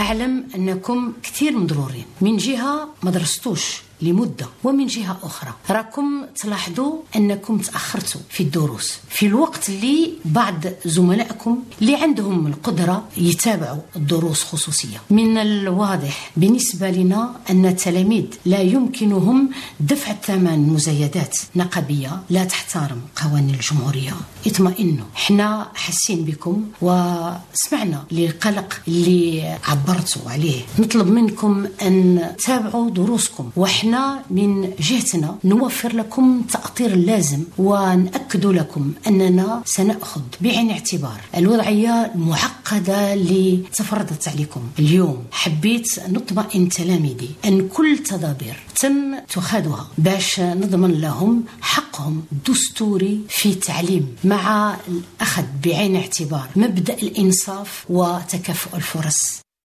أعلم أنكم كثير مضرورين، من جهة ما درستوش لمدة، ومن جهة أخرى راكم تلاحظوا أنكم تأخرتوا في الدروس في الوقت اللي بعض زملائكم اللي عندهم القدرة يتابعوا الدروس خصوصية. من الواضح بالنسبة لنا أن التلاميذ لا يمكنهم دفع ثمن مزايدات نقابية لا تحترم قوانين الجمهورية. اطمئنوا، احنا حاسين بكم وسمعنا للقلق اللي عبرتوا عليه. نطلب منكم أن تتابعوا دروسكم، وإحنا من جهتنا نوفر لكم التأطير اللازم، ونأكد لكم أننا سنأخذ بعين الاعتبار الوضعية المعقدة اللي تفرضت عليكم اليوم. حبيت نطمئن تلاميذي أن كل تدابير تم اتخاذها باش نضمن لهم حقهم الدستوري في التعليم، مع الأخذ بعين الاعتبار مبدأ الإنصاف وتكافؤ الفرص.